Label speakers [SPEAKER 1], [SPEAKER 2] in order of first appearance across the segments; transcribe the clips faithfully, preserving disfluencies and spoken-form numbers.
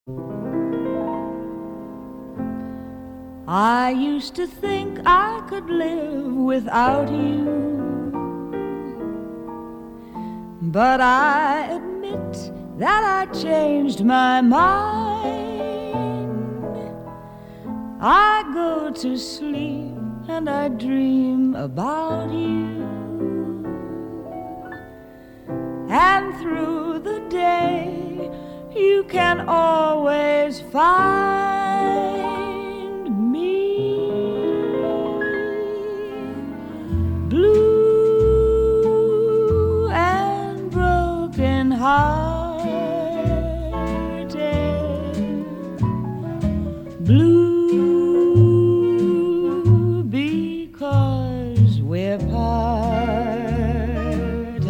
[SPEAKER 1] I used to think I could live without you, but I admit that I changed my mind. I go to sleep and I dream about you, and through the day you can always find me blue and broken hearted, blue because we're parted.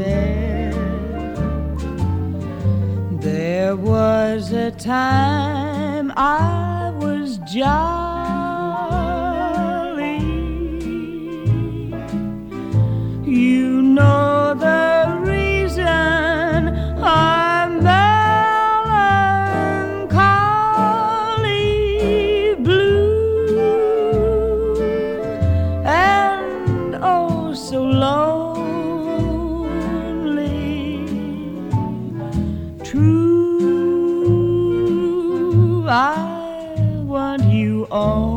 [SPEAKER 1] There was a time I was jolly. You know the reason I'm melancholy, blue and oh so lonely. True, I want you only.